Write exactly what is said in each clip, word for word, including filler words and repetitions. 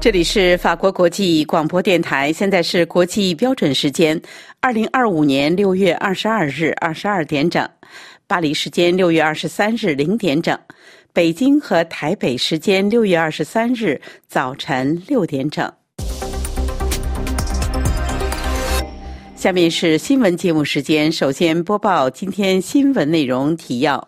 这里是法国国际广播电台，现在是国际标准时间二零二五年六月二十二日二十二点整，巴黎时间六月二十三日零点整，北京和台北时间六月二十三日早晨六点整。下面是新闻节目时间，首先播报今天新闻内容提要。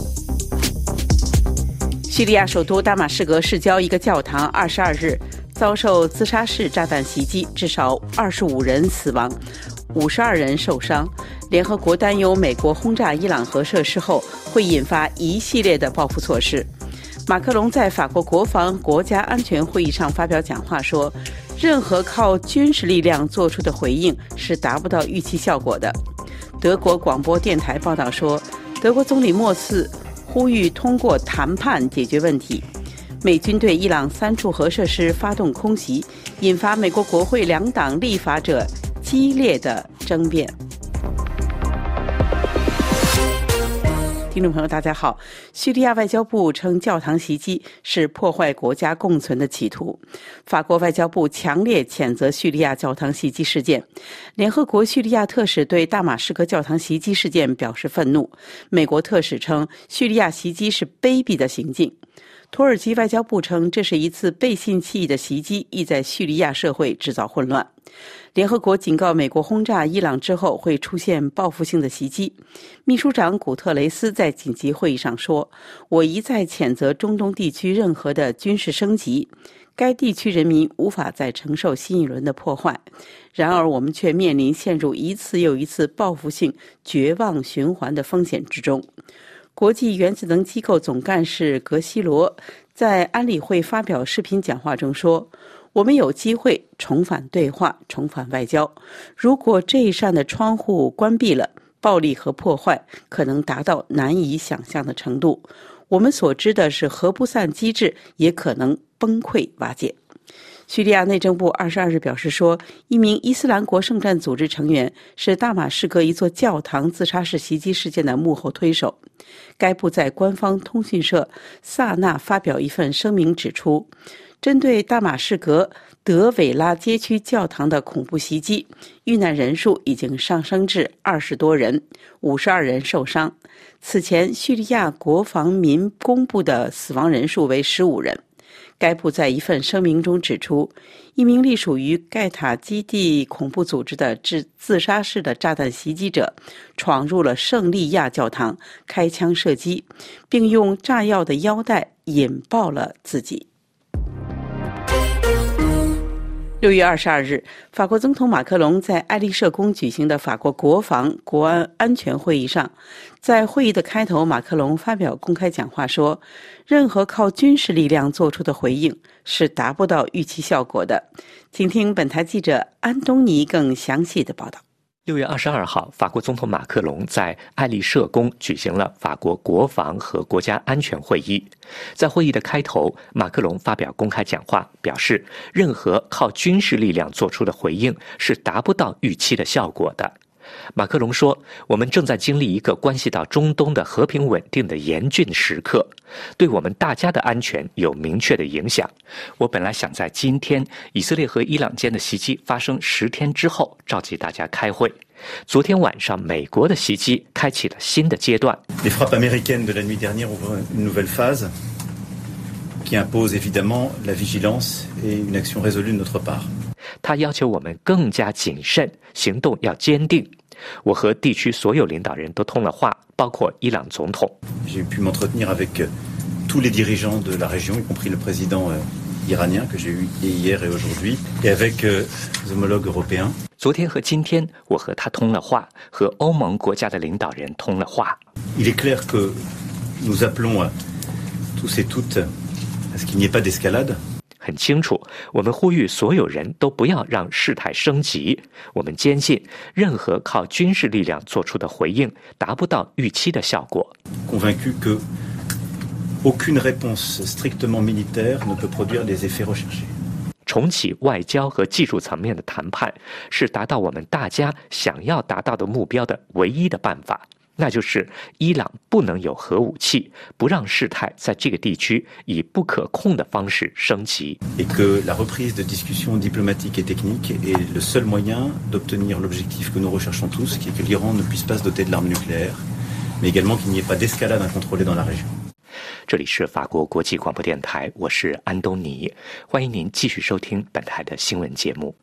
叙利亚首都大马士革市郊一个教堂二十二日遭受自杀式炸弹袭击，至少二十五人死亡，五十二人受伤。联合国担忧美国轰炸伊朗核设施后会引发一系列的报复措施。马克龙在法国国防国家安全会议上发表讲话说，任何靠军事力量做出的回应是达不到预期效果的。德国广播电台报道说，德国总理默茨呼吁通过谈判解决问题。美军对伊朗三处核设施发动空袭，引发美国国会两党立法者激烈的争辩。听众朋友大家好，叙利亚外交部称教堂袭击是破坏国家共存的企图。法国外交部强烈谴责叙利亚教堂袭击事件。联合国叙利亚特使对大马士革教堂袭击事件表示愤怒。美国特使称叙利亚袭击是卑鄙的行径。土耳其外交部称，这是一次背信弃义的袭击，意在叙利亚社会制造混乱。联合国警告，美国轰炸伊朗之后会出现报复性的袭击。秘书长古特雷斯在紧急会议上说，我一再谴责中东地区任何的军事升级，该地区人民无法再承受新一轮的破坏。然而我们却面临陷入一次又一次报复性绝望循环的风险之中。国际原子能机构总干事格西罗在安理会发表视频讲话中说，我们有机会重返对话，重返外交。如果这一扇的窗户关闭了，暴力和破坏可能达到难以想象的程度。我们所知的是核不散机制也可能崩溃瓦解。叙利亚内政部二十二日表示说，一名伊斯兰国圣战组织成员是大马士革一座教堂自杀式袭击事件的幕后推手。该部在官方通讯社萨纳发表一份声明指出，针对大马士革德韦拉街区教堂的恐怖袭击，遇难人数已经上升至二十多人，五十二人受伤。此前叙利亚国防民公布的死亡人数为十五人。该部在一份声明中指出，一名隶属于盖塔基地恐怖组织的自自杀式的炸弹袭击者闯入了圣利亚教堂，开枪射击，并用炸药的腰带引爆了自己。六月二十二日，法国总统马克龙在爱丽舍宫举行的法国国防国安安全会议上，在会议的开头，马克龙发表公开讲话说，任何靠军事力量做出的回应是达不到预期效果的。请听本台记者安东尼更详细的报道。 六月二十二号，法国总统马克龙在爱丽舍宫举行了法国国防和国家安全会议。在会议的开头，马克龙发表公开讲话，表示任何靠军事力量做出的回应是达不到预期的效果的。马克龙说，我们正在经历一个关系到中东的和平稳定的严峻时刻，对我们大家的安全有明确的影响。我本来想在今天以色列和伊朗间的袭击发生十天之后召集大家开会。昨天晚上美国的袭击开启了新的阶段。 Les frappes américaines de la nuit dernière ouvrent une nouvelle phase qui impose évidemment la vigilance et une action résolue de notre part。 他要求我们更加谨慎，行动要坚定。我和地区所有领导人都通了话，包括伊朗总统。 J'ai pu m'entretenir avec tous les dirigeants de la région, y compris le président iranien que j'ai eu hier et aujourd'hui, et avec les homologues européens。 昨天和今天，我和他通了话，和欧盟国家的领导人通了话。 Il est clair que nous appelons tous et toutes à ce qu'il n'y ait pas d'escalade。 很清楚，我们呼吁所有人都不要让事态升级。我们坚信，任何靠军事力量做出的回应达不到预期的效果。 Convaincu que aucune réponse strictement militaire ne peut produire les effets recherchés。 重启外交和技术层面的谈判，是达到我们大家想要达到的目标的唯一的办法。 那就是伊朗不能有核武器，不让事态在这个地区以不可控的方式升级。 Et que la reprise de discussions diplomatiques et techniques est le seul moyen d'obtenir l'objectif que nous recherchons tous, qui est que l'Iran ne puisse pas se doter de l'arme nucléaire, mais également qu'il n'y ait pas d'escalade incontrôlée dans la région. 这里是法国国际广播电台，我是安东尼，欢迎您继续收听本台的新闻节目。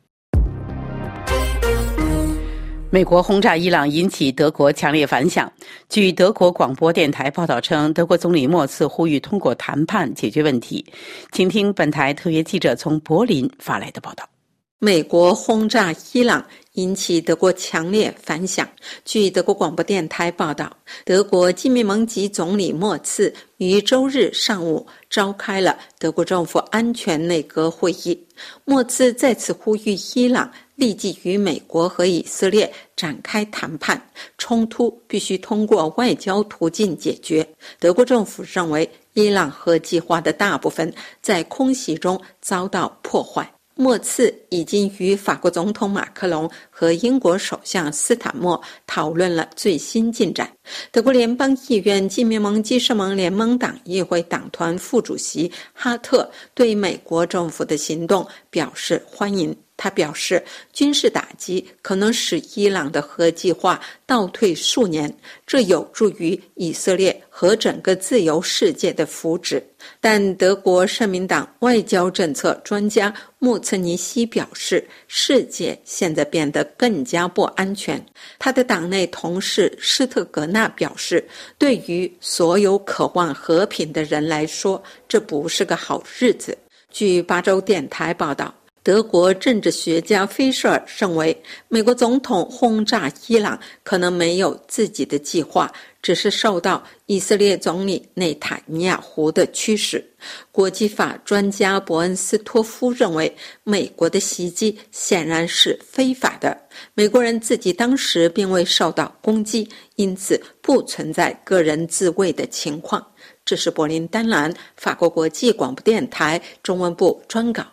美国轰炸伊朗引起德国强烈反响。据德国广播电台报道称，德国总理默茨呼吁通过谈判解决问题。请听本台特约记者从柏林发来的报道。 美国轰炸伊朗引起德国强烈反响。据德国广播电台报道，德国基民盟籍总理默茨于周日上午召开了德国政府安全内阁会议。默茨再次呼吁伊朗立即与美国和以色列展开谈判，冲突必须通过外交途径解决。德国政府认为，伊朗核计划的大部分在空袭中遭到破坏。默茨已经与法国总统马克龙和英国首相斯坦默讨论了最新进展。德国联邦议院基民盟基社盟联盟党议会党团副主席哈特对美国政府的行动表示欢迎。他表示，军事打击可能使伊朗的核计划倒退数年，这有助于以色列和整个自由世界的福祉。但德国社民党外交政策专家穆茨尼希表示，世界现在变得更加不安全。他的党内同事施特格纳表示，对于所有渴望和平的人来说，这不是个好日子。据巴州电台报道，德国政治学家菲舍尔认为，美国总统轰炸伊朗可能没有自己的计划，只是受到以色列总理内塔尼亚胡的驱使。国际法专家伯恩斯托夫认为，美国的袭击显然是非法的，美国人自己当时并未受到攻击，因此不存在个人自卫的情况。这是柏林丹兰法国国际广播电台中文部专稿。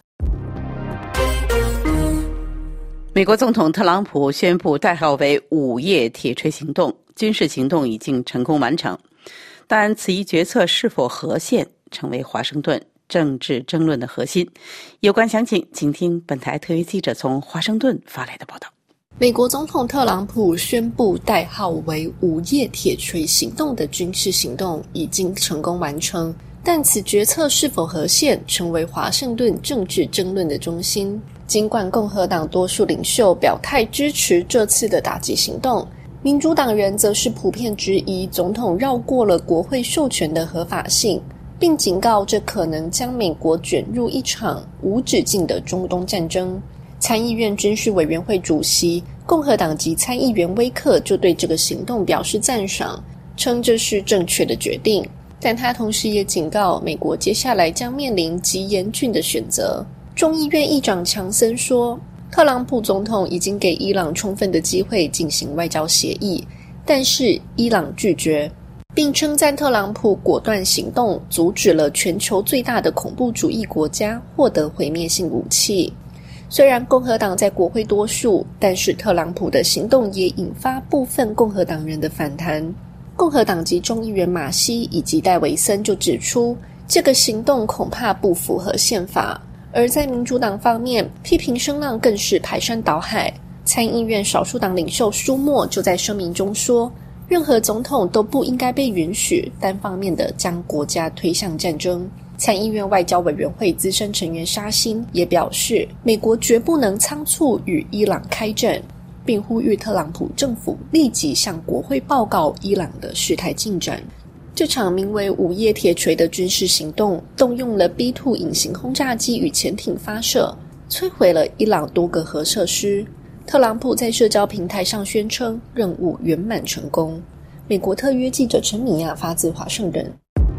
美国总统特朗普宣布代号为午夜铁锤行动，军事行动已经成功完成，但此一决策是否合宪成为华盛顿政治争论的核心。有关详情，请听本台特约记者从华盛顿发来的报道。 美国总统特朗普宣布代号为午夜铁锤行动的军事行动已经成功完成，但此决策是否合宪成为华盛顿政治争论的中心。尽管共和党多数领袖表态支持这次的打击行动，民主党人则是普遍质疑总统绕过了国会授权的合法性，并警告这可能将美国卷入一场无止境的中东战争。参议院军事委员会主席共和党籍参议员威克就对这个行动表示赞赏，称这是正确的决定，但他同时也警告美国接下来将面临极严峻的选择。众议院议长强森说，特朗普总统已经给伊朗充分的机会进行外交协议，但是伊朗拒绝，并称赞特朗普果断行动阻止了全球最大的恐怖主义国家获得毁灭性武器。虽然共和党在国会多数，但是特朗普的行动也引发部分共和党人的反弹。共和党籍众议员马西以及戴维森就指出，这个行动恐怕不符合宪法。而在民主党方面，批评声浪更是排山倒海。参议院少数党领袖舒默就在声明中说，任何总统都不应该被允许单方面地将国家推向战争。参议院外交委员会资深成员沙欣也表示，美国绝不能仓促与伊朗开战，并呼吁特朗普政府立即向国会报告伊朗的事态进展。这场名为午夜铁锤的军事行动动用了 B 二 隐形轰炸机与潜艇发射，摧毁了伊朗多个核设施。特朗普在社交平台上宣称任务圆满成功。美国特约记者陈米亚发自华盛顿。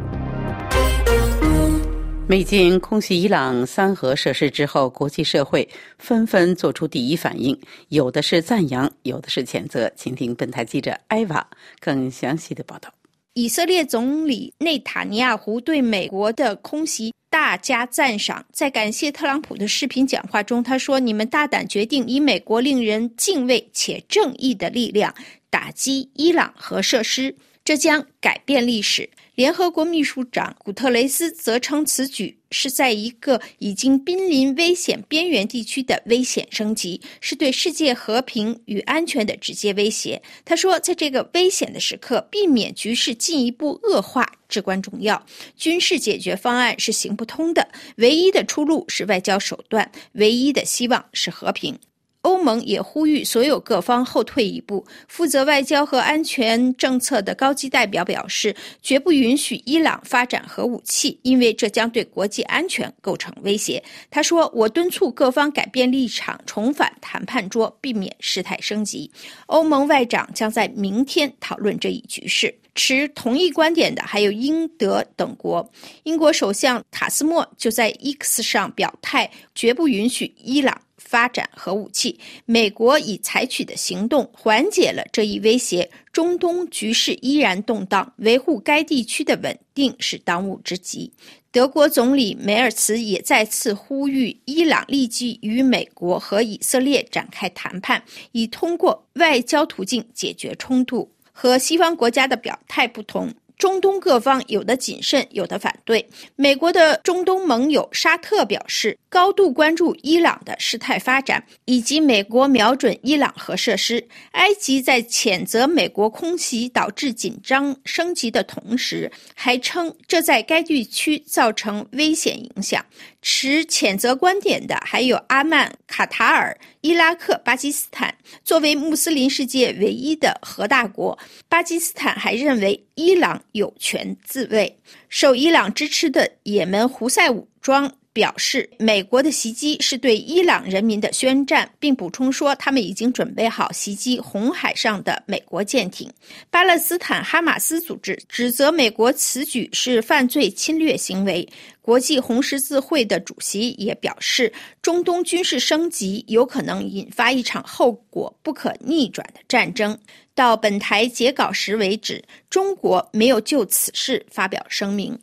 美军空袭伊朗三核设施之后，国际社会纷纷做出第一反应，有的是赞扬，有的是谴责。请听本台记者艾娃更详细的报道。 以色列总理内塔尼亚胡对美国的空袭大加赞赏，在感谢特朗普的视频讲话中，他说：“你们大胆决定以美国令人敬畏且正义的力量打击伊朗核设施，这将改变历史。联合国秘书长古特雷斯则称此举是在一个已经濒临危险边缘地区的危险升级，是对世界和平与安全的直接威胁。他说，在这个危险的时刻，避免局势进一步恶化至关重要。军事解决方案是行不通的，唯一的出路是外交手段，唯一的希望是和平。欧盟也呼吁所有各方后退一步。负责外交和安全政策的高级代表表示，绝不允许伊朗发展核武器，因为这将对国际安全构成威胁。他说，我敦促各方改变立场，重返谈判桌，避免事态升级。欧盟外长将在明天讨论这一局势。持同一观点的还有英德等国。英国首相塔斯莫就在 X 上表态，绝不允许伊朗发展核武器。美国已采取的行动缓解了这一威胁。中东局势依然动荡，维护该地区的稳定是当务之急。德国总理梅尔茨也再次呼吁伊朗立即与美国和以色列展开谈判，以通过外交途径解决冲突。和西方国家的表态不同，中东各方有的谨慎，有的反对。美国的中东盟友沙特表示，高度关注伊朗的事态发展，以及美国瞄准伊朗核设施。埃及在谴责美国空袭导致紧张升级的同时，还称这在该地区造成危险影响。持谴责观点的还有阿曼、卡塔尔、伊拉克、巴基斯坦。作为穆斯林世界唯一的核大国，巴基斯坦还认为伊朗有权自卫。受伊朗支持的也门胡塞武装表示，美国的袭击是对伊朗人民的宣战，并补充说他们已经准备好袭击红海上的美国舰艇。巴勒斯坦哈马斯组织指责美国此举是犯罪侵略行为。国际红十字会的主席也表示，中东军事升级有可能引发一场后果不可逆转的战争。到本台截稿时为止，中国没有就此事发表声明。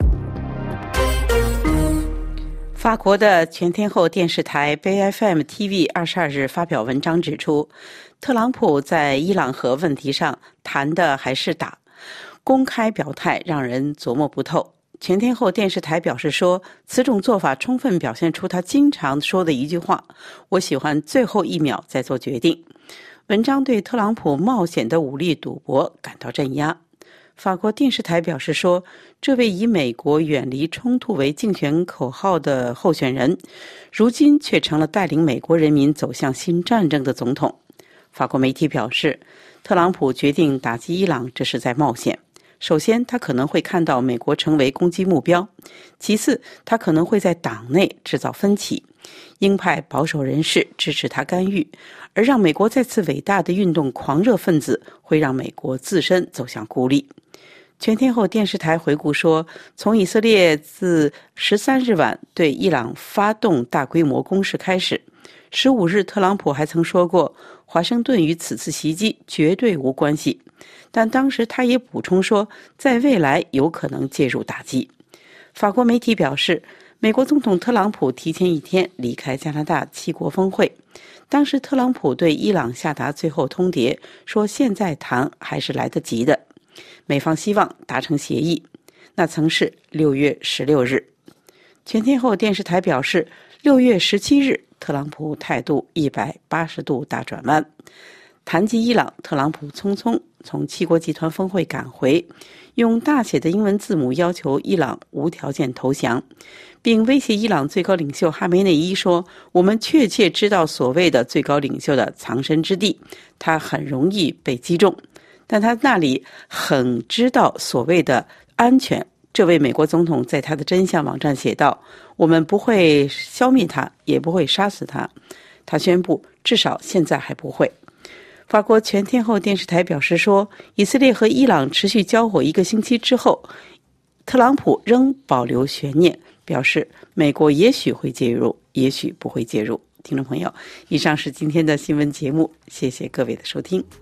法国的全天候电视台 B F M T V 二十二日发表文章指出，特朗普在伊朗核问题上谈的还是打，公开表态让人琢磨不透。全天候电视台表示说，此种做法充分表现出他经常说的一句话：我喜欢最后一秒再做决定。文章对特朗普冒险的武力赌博感到镇压。法国电视台表示说，这位以美国远离冲突为竞选口号的候选人，如今却成了带领美国人民走向新战争的总统。法国媒体表示，特朗普决定打击伊朗，这是在冒险。首先，他可能会看到美国成为攻击目标；其次，他可能会在党内制造分歧，鹰派保守人士支持他干预，而让美国再次伟大的运动狂热分子会让美国自身走向孤立。全天候电视台回顾说，从以色列自十三日晚对伊朗发动大规模攻势开始，十五日特朗普还曾说过，华盛顿与此次袭击绝对无关系，但当时他也补充说，在未来有可能介入打击。法国媒体表示，美国总统特朗普提前一天离开加拿大七国峰会，当时特朗普对伊朗下达最后通牒，说现在谈还是来得及的，美方希望达成协议，那曾是六月十六日。全天候电视台表示，六月十七日特朗普态度一百八十度大转弯。谈及伊朗，特朗普匆匆从七国集团峰会赶回，用大写的英文字母要求伊朗无条件投降，并威胁伊朗最高领袖哈梅内伊说，我们确切知道所谓的最高领袖的藏身之地，他很容易被击中，但他那里很知道所谓的安全。这位美国总统在他的真相网站写道，我们不会消灭他，也不会杀死他。他宣布，至少现在还不会。法国全天候电视台表示说，以色列和伊朗持续交火一个星期之后，特朗普仍保留悬念，表示美国也许会介入，也许不会介入。听众朋友，以上是今天的新闻节目，谢谢各位的收听。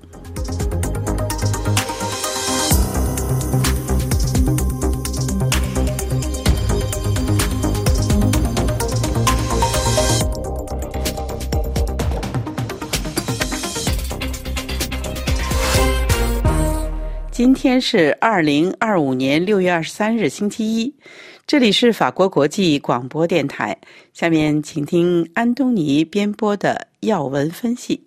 今天是二零二五年六月二十三日，星期一。这里是法国国际广播电台。下面请听安东尼编播的要闻分析。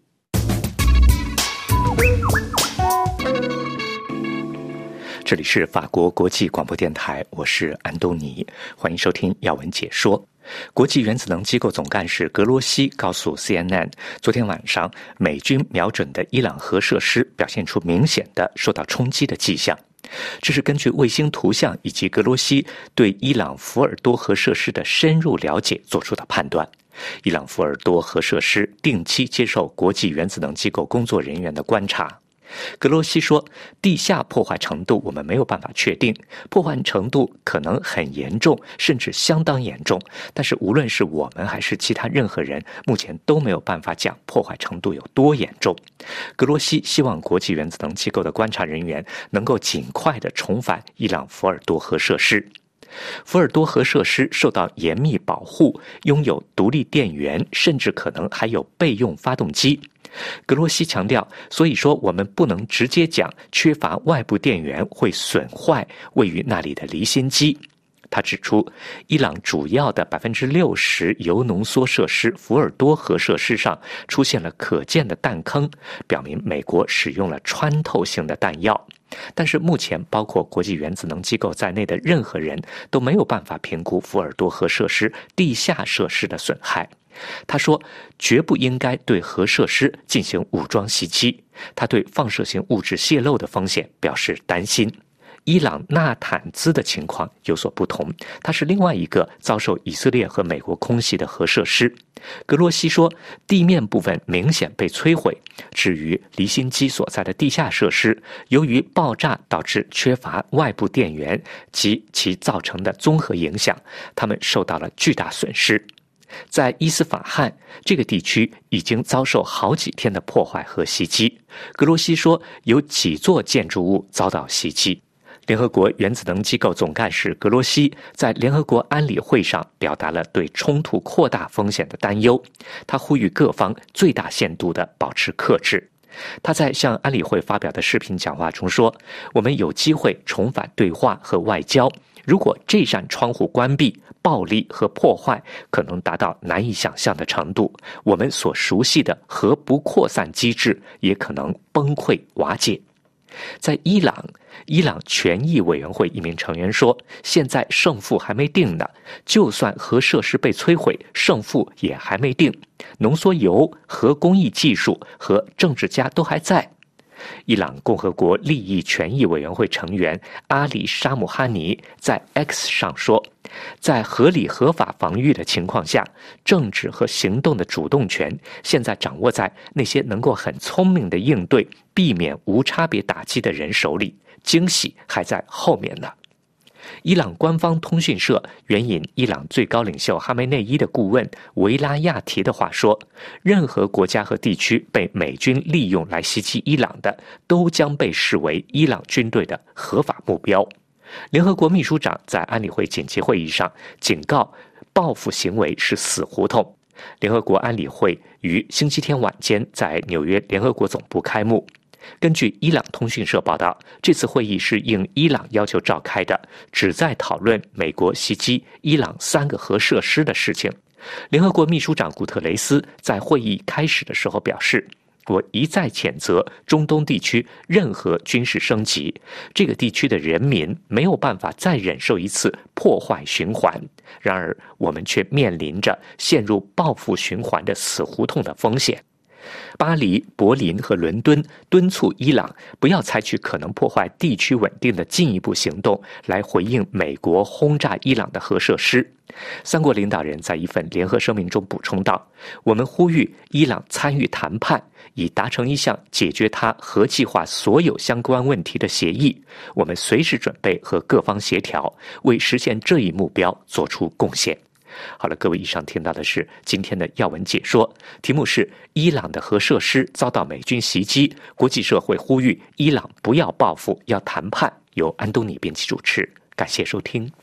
这里是法国国际广播电台，我是安东尼，欢迎收听要闻解说。国际原子能机构总干事格罗西告诉 C N N， 昨天晚上美军瞄准的伊朗核设施表现出明显的受到冲击的迹象。这是根据卫星图像以及格罗西对伊朗福尔多核设施的深入了解做出的判断。伊朗福尔多核设施定期接受国际原子能机构工作人员的观察。格罗西说，地下破坏程度我们没有办法确定，破坏程度可能很严重，甚至相当严重，但是无论是我们还是其他任何人，目前都没有办法讲破坏程度有多严重。格罗西希望国际原子能机构的观察人员能够尽快地重返伊朗福尔多核设施。福尔多核设施受到严密保护，拥有独立电源，甚至可能还有备用发动机。格罗西强调，所以说我们不能直接讲缺乏外部电源会损坏位于那里的离心机。他指出，伊朗主要的 百分之六十 铀浓缩设施福尔多核设施上出现了可见的弹坑，表明美国使用了穿透性的弹药。但是目前包括国际原子能机构在内的任何人都没有办法评估福尔多核设施地下设施的损害。他说，绝不应该对核设施进行武装袭击。他对放射性物质泄漏的风险表示担心。伊朗纳坦兹的情况有所不同，它是另外一个遭受以色列和美国空袭的核设施。格罗西说，地面部分明显被摧毁，至于离心机所在的地下设施，由于爆炸导致缺乏外部电源及其造成的综合影响，它们受到了巨大损失。在伊斯法罕这个地区已经遭受好几天的破坏和袭击。格罗西说，有几座建筑物遭到袭击。联合国原子能机构总干事格罗西在联合国安理会上表达了对冲突扩大风险的担忧，他呼吁各方最大限度地保持克制。他在向安理会发表的视频讲话中说，我们有机会重返对话和外交，如果这扇窗户关闭，暴力和破坏可能达到难以想象的程度，我们所熟悉的核不扩散机制也可能崩溃瓦解。在伊朗，伊朗权益委员会一名成员说，现在胜负还没定呢，就算核设施被摧毁，胜负也还没定，浓缩铀、核工艺技术和政治家都还在。伊朗共和国利益权益委员会成员阿里沙姆哈尼在 X 上说，在合理合法防御的情况下，政治和行动的主动权现在掌握在那些能够很聪明的应对、避免无差别打击的人手里，惊喜还在后面呢。伊朗官方通讯社援引伊朗最高领袖哈梅内伊的顾问维拉亚提的话说，任何国家和地区被美军利用来袭击伊朗的，都将被视为伊朗军队的合法目标。联合国秘书长在安理会紧急会议上警告，报复行为是死胡同。联合国安理会于星期天晚间在纽约联合国总部开幕。根据伊朗通讯社报道，这次会议是应伊朗要求召开的，旨在讨论美国袭击伊朗三个核设施的事情。联合国秘书长古特雷斯在会议开始的时候表示，我一再谴责中东地区任何军事升级，这个地区的人民没有办法再忍受一次破坏循环，然而我们却面临着陷入报复循环的死胡同的风险。巴黎、柏林和伦敦敦促伊朗不要采取可能破坏地区稳定的进一步行动来回应美国轰炸伊朗的核设施。三国领导人在一份联合声明中补充道，我们呼吁伊朗参与谈判，以达成一项解决它核计划所有相关问题的协议。我们随时准备和各方协调，为实现这一目标做出贡献。好了，各位，以上听到的是今天的要闻解说，题目是伊朗的核设施遭到美军袭击，国际社会呼吁伊朗不要报复，要谈判，由安东尼编辑主持。感谢收听。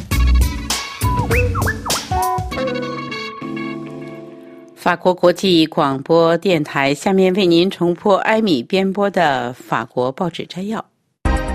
法国国际广播电台下面为您重播埃米编播的法国报纸摘要。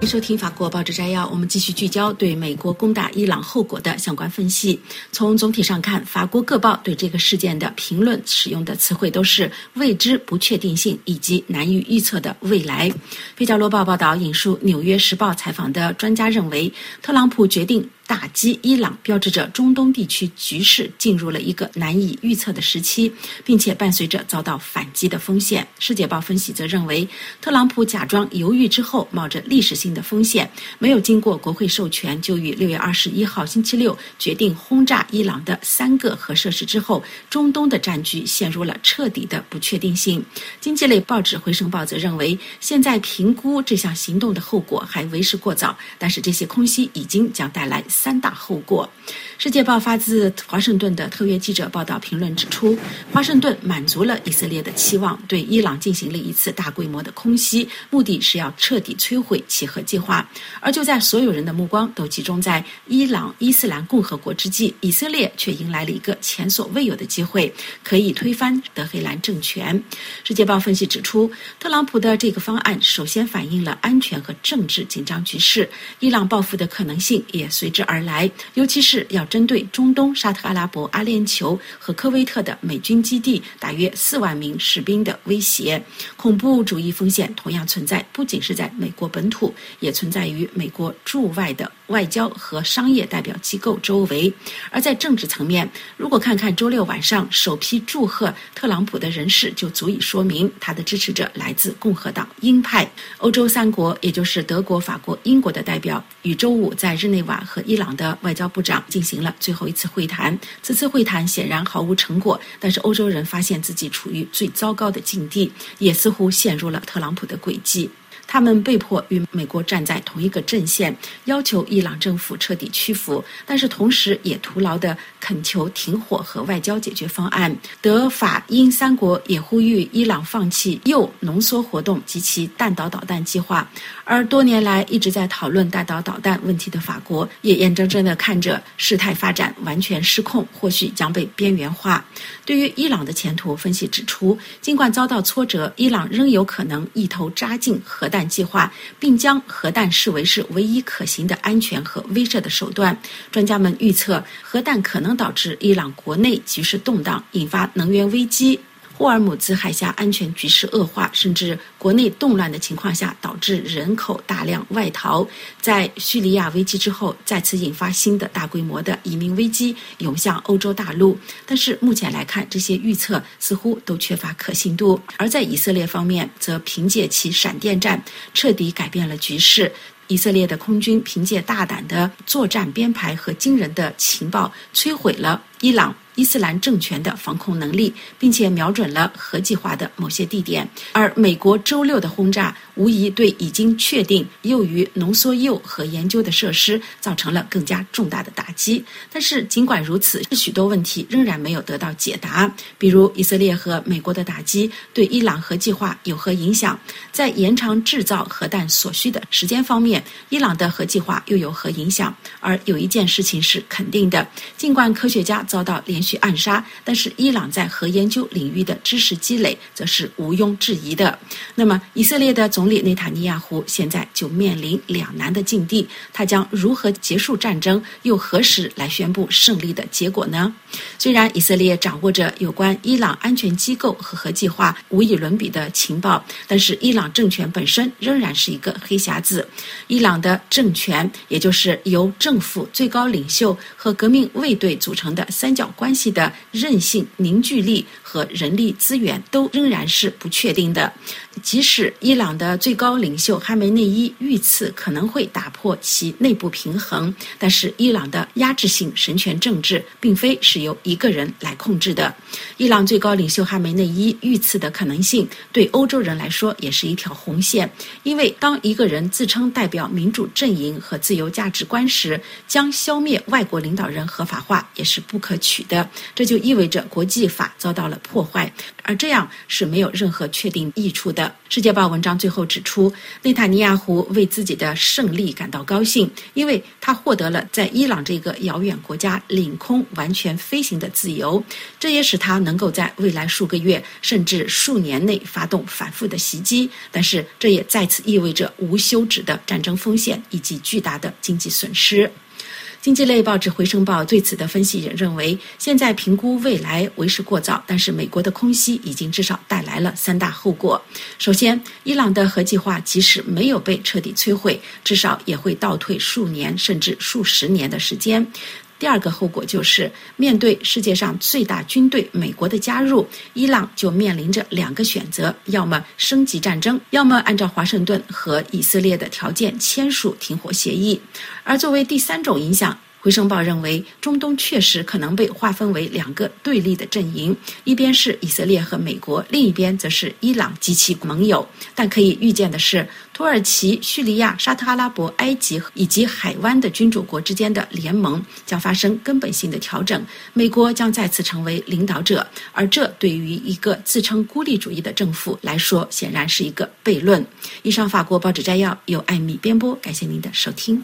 收听法国报纸摘要，我们继续聚焦对美国攻打伊朗后果的相关分析。从总体上看，法国各报对这个事件的评论使用的词汇都是未知、不确定性以及难以预测的未来。《费加罗报》报道引述《纽约时报》采访的专家认为，特朗普决定打击伊朗，标志着中东地区局势进入了一个难以预测的时期，并且伴随着遭到反击的风险。《世界报》分析则认为，特朗普假装犹豫之后，冒着历史性的风险，没有经过国会授权，就于六月二十一号星期六决定轰炸伊朗的三个核设施之后，中东的战局陷入了彻底的不确定性。经济类报纸《回声报》则认为，现在评估这项行动的后果还为时过早，但是这些空袭已经将带来三大后果。世界报发自华盛顿的特约记者报道评论指出，华盛顿满足了以色列的期望，对伊朗进行了一次大规模的空袭，目的是要彻底摧毁其核计划。而就在所有人的目光都集中在伊朗伊斯兰共和国之际，以色列却迎来了一个前所未有的机会，可以推翻德黑兰政权。世界报分析指出，特朗普的这个方案首先反映了安全和政治紧张局势，伊朗报复的可能性也随之而来，尤其是要针对中东沙特阿拉伯、阿联酋和科威特的美军基地大约四万名士兵的威胁。恐怖主义风险同样存在，不仅是在美国本土，也存在于美国驻外的外交和商业代表机构周围。而在政治层面，如果看看周六晚上首批祝贺特朗普的人士，就足以说明他的支持者来自共和党鹰派。欧洲三国，也就是德国、法国、英国的代表，于周五在日内瓦和伊朗的外交部长进行了最后一次会谈。此次会谈显然毫无成果，但是欧洲人发现自己处于最糟糕的境地，也似乎陷入了特朗普的轨迹。他们被迫与美国站在同一个阵线，要求伊朗政府彻底屈服，但是同时也徒劳地恳求停火和外交解决方案。德法英三国也呼吁伊朗放弃铀浓缩活动及其弹道导弹计划。而多年来一直在讨论弹道导弹问题的法国，也眼睁睁地看着事态发展完全失控，或许将被边缘化。对于伊朗的前途，分析指出，尽管遭到挫折，伊朗仍有可能一头扎进核弹计划，并将核弹视为是唯一可行的安全和威慑的手段。专家们预测，核弹可能导致伊朗国内局势动荡，引发能源危机，霍尔姆兹海峡安全局势恶化，甚至国内动乱的情况下导致人口大量外逃。在叙利亚危机之后，再次引发新的大规模的移民危机涌向欧洲大陆。但是目前来看，这些预测似乎都缺乏可信度。而在以色列方面，则凭借其闪电战彻底改变了局势。以色列的空军凭借大胆的作战编排和惊人的情报，摧毁了伊朗伊斯兰政权的防控能力，并且瞄准了核计划的某些地点。而美国周六的轰炸无疑对已经确定用于浓缩铀和研究的设施造成了更加重大的打击。但是尽管如此，许多问题仍然没有得到解答，比如以色列和美国的打击对伊朗核计划有何影响？在延长制造核弹所需的时间方面，伊朗的核计划又有何影响？而有一件事情是肯定的，尽管科学家遭到连续暗杀，但是伊朗在核研究领域的知识积累则是毋庸置疑的。那么以色列的总理内塔尼亚胡现在就面临两难的境地，他将如何结束战争，又何时来宣布胜利的结果呢？虽然以色列掌握着有关伊朗安全机构和核计划无以伦比的情报，但是伊朗政权本身仍然是一个黑匣子。伊朗的政权，也就是由政府、最高领袖和革命卫队组成的三角关系的韧性、凝聚力和人力资源都仍然是不确定的。即使伊朗的最高领袖哈梅内伊遇刺可能会打破其内部平衡，但是伊朗的压制性神权政治并非是由一个人来控制的。伊朗最高领袖哈梅内伊遇刺的可能性对欧洲人来说也是一条红线，因为当一个人自称代表民主阵营和自由价值观时，将消灭外国领导人合法化也是不可取的。 的，这就意味着国际法遭到了破坏，而这样是没有任何确定益处的。世界报文章最后指出，内塔尼亚胡为自己的胜利感到高兴，因为他获得了在伊朗这个遥远国家领空完全飞行的自由，这也使他能够在未来数个月甚至数年内发动反复的袭击，但是这也再次意味着无休止的战争风险以及巨大的经济损失。经济类报纸《回声报》对此的分析也认为，现在评估未来为时过早，但是美国的空袭已经至少带来了三大后果。首先，伊朗的核计划即使没有被彻底摧毁，至少也会倒退数年甚至数十年的时间。第二个后果就是，面对世界上最大军队美国的加入，伊朗就面临着两个选择，要么升级战争，要么按照华盛顿和以色列的条件签署停火协议。而作为第三种影响，回声报认为，中东确实可能被划分为两个对立的阵营，一边是以色列和美国，另一边则是伊朗及其盟友。但可以预见的是，土耳其、叙利亚、沙特阿拉伯、埃及以及海湾的君主国之间的联盟将发生根本性的调整，美国将再次成为领导者，而这对于一个自称孤立主义的政府来说，显然是一个悖论。以上法国报纸摘要由艾米编播，感谢您的收听。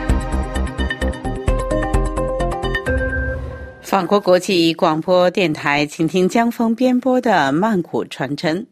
法国国际广播电台，请听江峰编播的曼谷传真。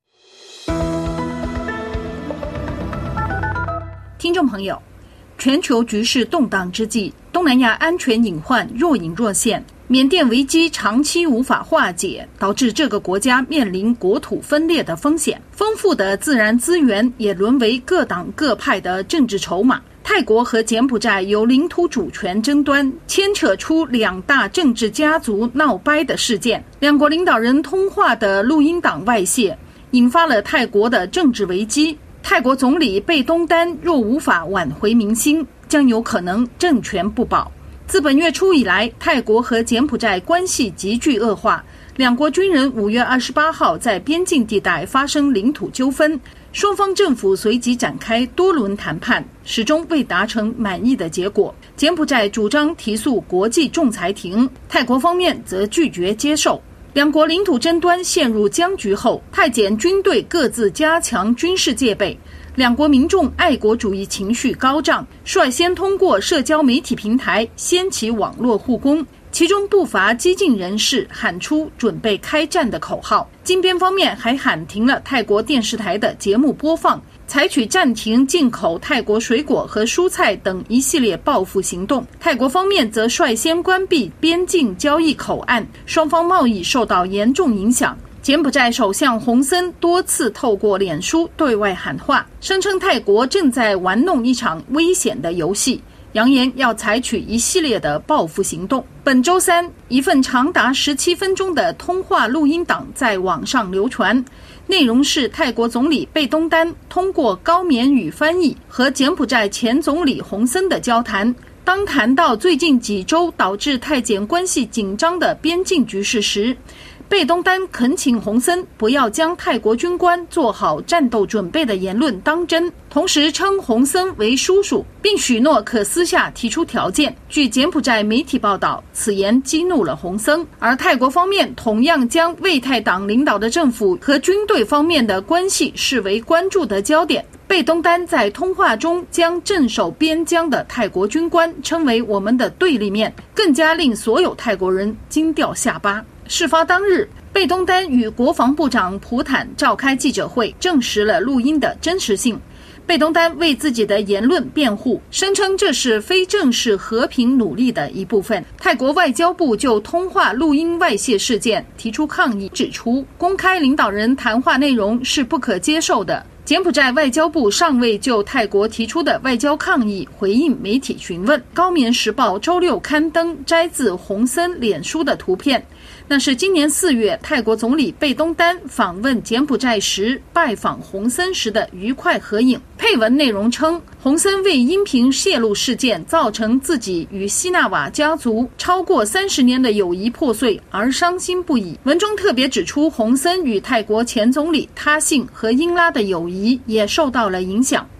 听众朋友，全球局势动荡之际，东南亚安全隐患若隐若现，缅甸危机长期无法化解，导致这个国家面临国土分裂的风险。丰富的自然资源也沦为各党各派的政治筹码。泰国和柬埔寨有领土主权争端，牵扯出两大政治家族闹掰的事件。两国领导人通话的录音档外泄，引发了泰国的政治危机。泰国总理贝东丹若无法挽回民心，将有可能政权不保。自本月初以来，泰国和柬埔寨关系急剧恶化，两国军人五月二十八号在边境地带发生领土纠纷，双方政府随即展开多轮谈判，始终未达成满意的结果。柬埔寨主张提诉国际仲裁庭，泰国方面则拒绝接受。两国领土争端陷入僵局后，泰柬军队各自加强军事戒备，两国民众爱国主义情绪高涨，率先通过社交媒体平台掀起网络互攻，其中不乏激进人士喊出准备开战的口号。金边方面还喊停了泰国电视台的节目播放，采取暂停进口泰国水果和蔬菜等一系列报复行动。泰国方面则率先关闭边境交易口岸，双方贸易受到严重影响。柬埔寨首相洪森多次透过脸书对外喊话，声称泰国正在玩弄一场危险的游戏，扬言要采取一系列的报复行动。本周三，一份长达十七分钟的通话录音档在网上流传，内容是泰国总理贝东丹通过高棉语翻译和柬埔寨前总理洪森的交谈。当谈到最近几周导致泰柬关系紧张的边境局势时，贝东丹恳请洪森不要将泰国军官做好战斗准备的言论当真，同时称洪森为叔叔，并许诺可私下提出条件。据柬埔寨媒体报道，此言激怒了洪森，而泰国方面同样将为泰党领导的政府和军队方面的关系视为关注的焦点。贝东丹在通话中将镇守边疆的泰国军官称为我们的对立面，更加令所有泰国人惊掉下巴。事发当日，贝东丹与国防部长普坦召开记者会，证实了录音的真实性。贝东丹为自己的言论辩护，声称这是非正式和平努力的一部分。泰国外交部就通话录音外泄事件提出抗议，指出公开领导人谈话内容是不可接受的。柬埔寨外交部尚未就泰国提出的外交抗议回应媒体询问。高棉时报周六刊登摘自洪森脸书的图片，那是今年四月泰国总理贝东丹访问柬埔寨时拜访洪森时的愉快合影。配文内容称，洪森为音频泄露事件造成自己与西纳瓦家族超过三十年的友谊破碎而伤心不已。文中特别指出，洪森与泰国前总理他信和英拉的友谊也受到了影响。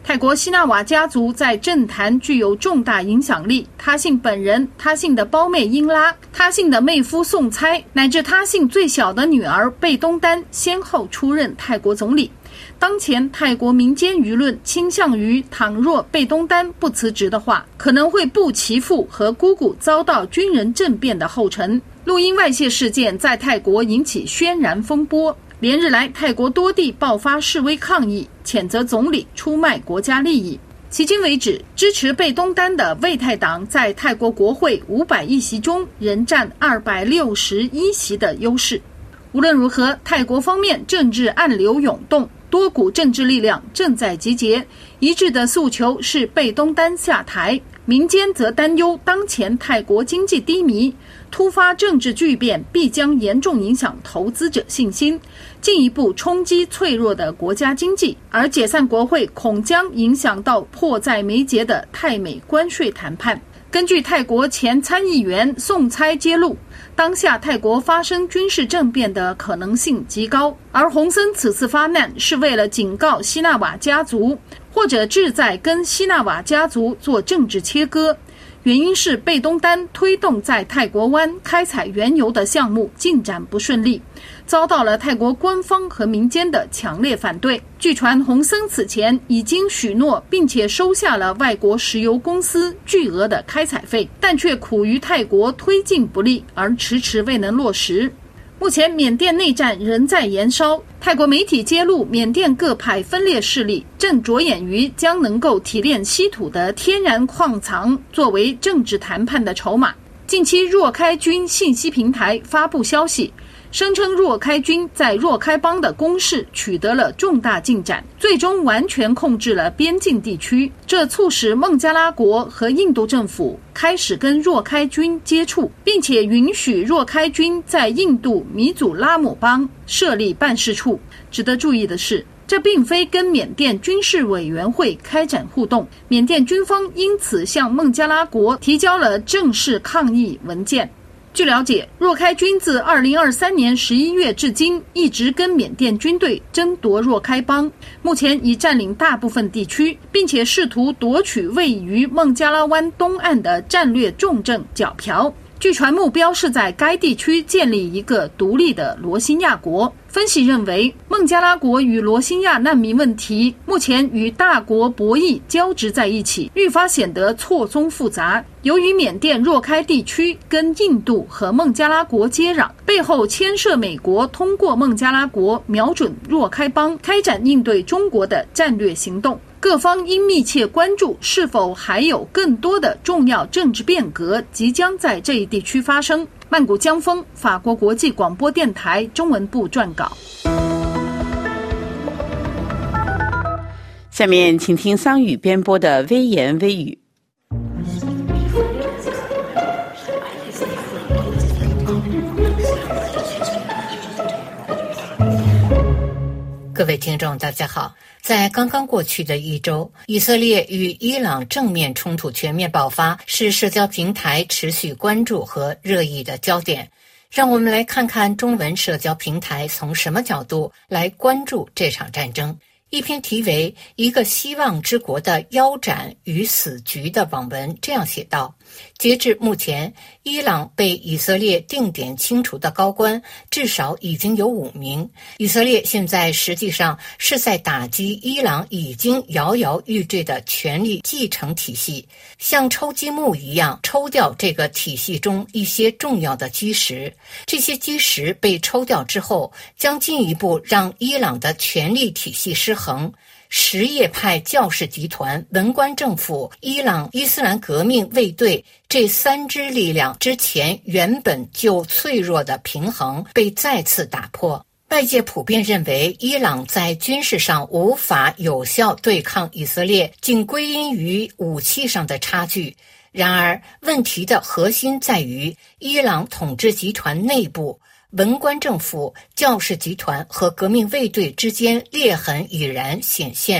泰国希纳瓦家族在政坛具有重大影响力，他姓本人、他姓的胞妹英拉、他姓的妹夫宋猜，乃至他姓最小的女儿贝东丹，先后出任泰国总理。当前泰国民间舆论倾向于，倘若贝东丹不辞职的话，可能会步其父和姑姑遭到军人政变的后尘。录音外泄事件在泰国引起轩然风波，连日来泰国多地爆发示威抗议，谴责总理出卖国家利益。迄今为止，支持贝东丹的为泰党在泰国国会五百议席中仍占二百六十一席的优势。无论如何，泰国方面政治暗流涌动，多股政治力量正在集结，一致的诉求是贝东丹下台。民间则担忧当前泰国经济低迷，突发政治巨变必将严重影响投资者信心，进一步冲击脆弱的国家经济，而解散国会恐将影响到迫在眉睫的泰美关税谈判。根据泰国前参议员宋猜揭露，当下泰国发生军事政变的可能性极高，而洪森此次发难是为了警告希纳瓦家族，或者志在跟希纳瓦家族做政治切割。原因是贝东丹推动在泰国湾开采原油的项目进展不顺利，遭到了泰国官方和民间的强烈反对。据传洪森此前已经许诺并且收下了外国石油公司巨额的开采费，但却苦于泰国推进不利而迟迟未能落实。目前缅甸内战仍在延烧，泰国媒体揭露缅甸各派分裂势力正着眼于将能够提炼稀土的天然矿藏作为政治谈判的筹码。近期若开军信息平台发布消息，声称若开军在若开邦的攻势取得了重大进展，最终完全控制了边境地区，这促使孟加拉国和印度政府开始跟若开军接触，并且允许若开军在印度米祖拉姆邦设立办事处。值得注意的是，这并非跟缅甸军事委员会开展互动，缅甸军方因此向孟加拉国提交了正式抗议文件。据了解，若开军自二零二三年十一月至今一直跟缅甸军队争夺若开邦，目前已占领大部分地区，并且试图夺取位于孟加拉湾东岸的战略重镇皎朴。据传目标是在该地区建立一个独立的罗兴亚国。分析认为，孟加拉国与罗兴亚难民问题目前与大国博弈交织在一起，愈发显得错综复杂。由于缅甸若开地区跟印度和孟加拉国接壤，背后牵涉美国通过孟加拉国瞄准若开邦开展应对中国的战略行动。各方应密切关注是否还有更多的重要政治变革即将在这一地区发生。曼谷江峰，法国国际广播电台中文部撰稿。 下面请听桑宇编播的微言微语。 各位听众大家好，在刚刚过去的一周，以色列与伊朗正面冲突全面爆发，是社交平台持续关注和热议的焦点。让我们来看看中文社交平台从什么角度来关注这场战争。一篇题为《一个希望之国的腰斩与死局》的网文这样写道：截至目前，伊朗被以色列定点清除的高官至少已经有五名。以色列现在实际上是在打击伊朗已经摇摇欲坠的权力继承体系，像抽积木一样抽掉这个体系中一些重要的基石。这些基石被抽掉之后，将进一步让伊朗的权力体系失衡。什叶派教士集团、文官政府、伊朗伊斯兰革命卫队这三支力量之前原本就脆弱的平衡被再次打破。外界普遍认为，伊朗在军事上无法有效对抗以色列，仅归因于武器上的差距。然而，问题的核心在于伊朗统治集团内部。文官政府、教士集团和革命卫队之间裂痕已然显现，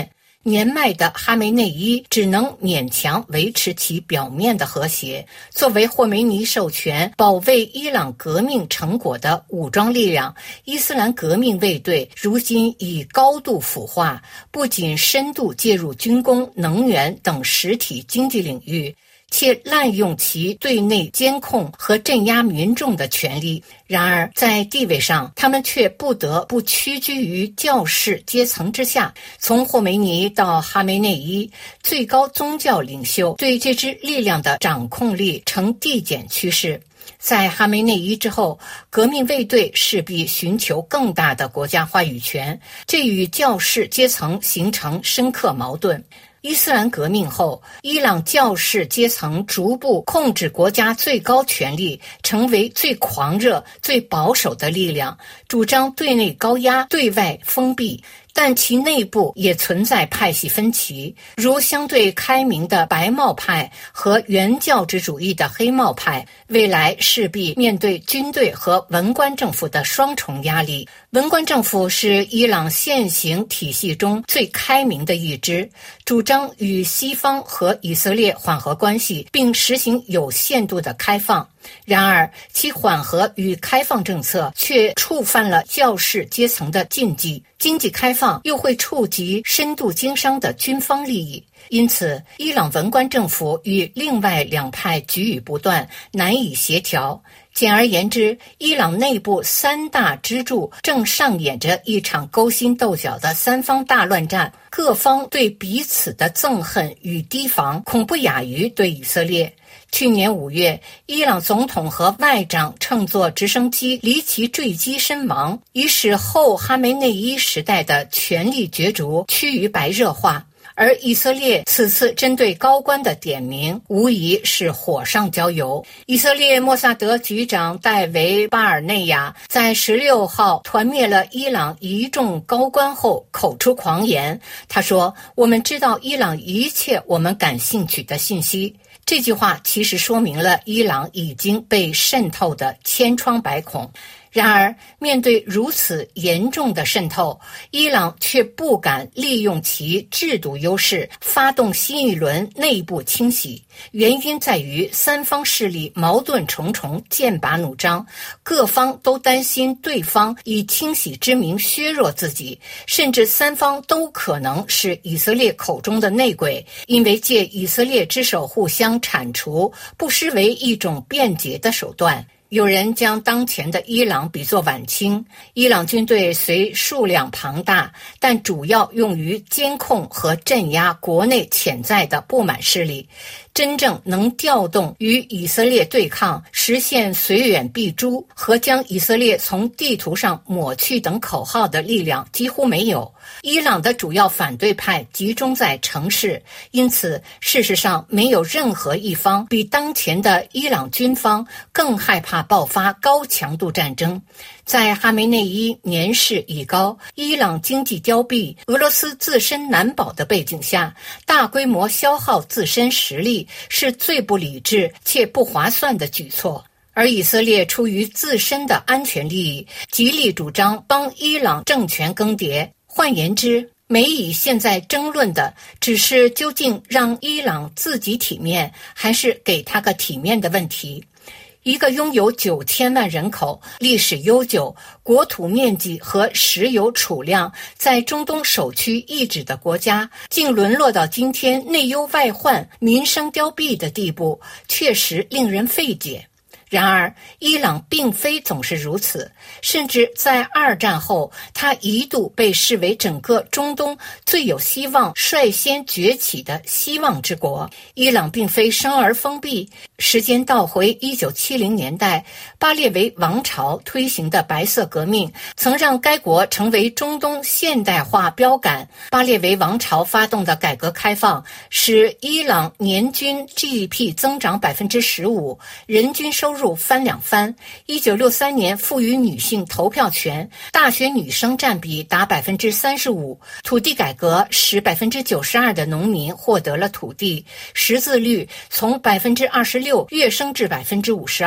年迈的哈梅内伊只能勉强维持其表面的和谐。作为霍梅尼授权保卫伊朗革命成果的武装力量，伊斯兰革命卫队如今已高度腐化，不仅深度介入军工、能源等实体经济领域，且滥用其对内监控和镇压民众的权利。然而在地位上，他们却不得不屈居于教士阶层之下。从霍梅尼到哈梅内伊，最高宗教领袖对这支力量的掌控力呈递减趋势。在哈梅内伊之后，革命卫队势必寻求更大的国家话语权，这与教士阶层形成深刻矛盾。伊斯兰革命后，伊朗教士阶层逐步控制国家最高权力，成为最狂热、最保守的力量，主张对内高压、对外封闭。但其内部也存在派系分歧，如相对开明的白帽派和原教旨主义的黑帽派，未来势必面对军队和文官政府的双重压力。文官政府是伊朗现行体系中最开明的一支，主张与西方和以色列缓和关系，并实行有限度的开放。然而，其缓和与开放政策却触犯了教士阶层的禁忌，经济开放又会触及深度经商的军方利益。因此，伊朗文官政府与另外两派局语不断，难以协调。简而言之，伊朗内部三大支柱正上演着一场勾心斗角的三方大乱战，各方对彼此的憎恨与提防恐不亚于对以色列。去年五月，伊朗总统和外长乘坐直升机离奇坠机身亡，已使后哈梅内伊时代的权力角逐趋于白热化。而以色列此次针对高官的点名，无疑是火上浇油。以色列莫萨德局长戴维·巴尔内亚在十六号团灭了伊朗一众高官后，口出狂言。他说：“我们知道伊朗一切我们感兴趣的信息。”这句话其实说明了伊朗已经被渗透的千疮百孔。然而，面对如此严重的渗透，伊朗却不敢利用其制度优势，发动新一轮内部清洗。原因在于三方势力矛盾重重，剑拔弩张，各方都担心对方以清洗之名削弱自己，甚至三方都可能是以色列口中的内鬼，因为借以色列之手互相铲除，不失为一种便捷的手段。有人将当前的伊朗比作晚清，伊朗军队虽数量庞大，但主要用于监控和镇压国内潜在的不满势力。真正能调动与以色列对抗、实现虽远必诛和将以色列从地图上抹去等口号的力量几乎没有。伊朗的主要反对派集中在城市，因此事实上没有任何一方比当前的伊朗军方更害怕爆发高强度战争。在哈梅内伊年事已高、伊朗经济凋敝、俄罗斯自身难保的背景下，大规模消耗自身实力是最不理智且不划算的举措。而以色列出于自身的安全利益，极力主张帮伊朗政权更迭。换言之，美以现在争论的只是究竟让伊朗自己体面，还是给他个体面的问题。一个拥有九千万人口、历史悠久、国土面积和石油储量在中东首屈一指的国家，竟沦落到今天内忧外患、民生凋敝的地步，确实令人费解。然而，伊朗并非总是如此，甚至在二战后，它一度被视为整个中东最有希望率先崛起的希望之国。伊朗并非生而封闭，时间倒回一九七零年代，巴列维王朝推行的白色革命曾让该国成为中东现代化标杆。巴列维王朝发动的改革开放，使伊朗年均 G D P 增长百分之十五，人均收入翻两番。一九六三年赋予女性投票权，大学女生占比达百分之三十五。土地改革使百分之九十二的农民获得了土地，识字率从百分之二十六跃升至百分之五十二。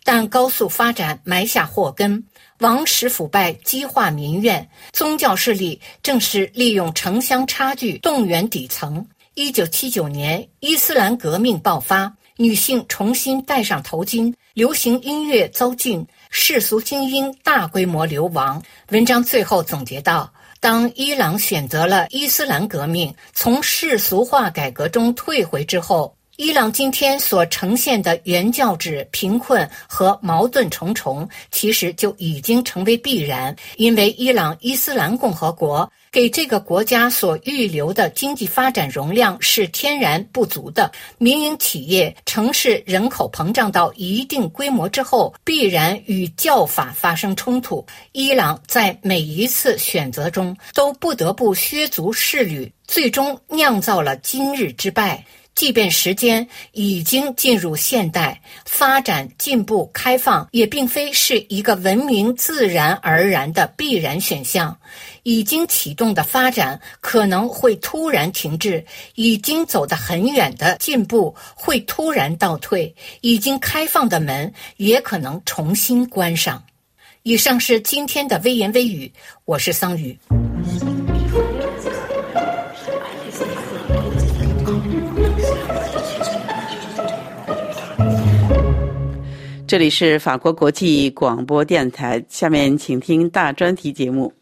但高速发展埋下祸根，王室腐败激化民怨，宗教势力正是利用城乡差距动员底层。一九七九年，伊斯兰革命爆发，女性重新戴上头巾，流行音乐遭禁，世俗精英大规模流亡。文章最后总结道，当伊朗选择了伊斯兰革命，从世俗化改革中退回之后，伊朗今天所呈现的原教旨、贫困和矛盾重重，其实就已经成为必然。因为伊朗伊斯兰共和国给这个国家所预留的经济发展容量是天然不足的，民营企业、城市人口膨胀到一定规模之后，必然与教法发生冲突。伊朗在每一次选择中都不得不削足适履，最终酿造了今日之败。即便时间已经进入现代，发展进步开放也并非是一个文明自然而然的必然选项。已经启动的发展可能会突然停滞，已经走得很远的进步会突然倒退，已经开放的门也可能重新关上。以上是今天的微言微语，我是桑榆。 这里是法国国际广播电台，下面请听大专题节目。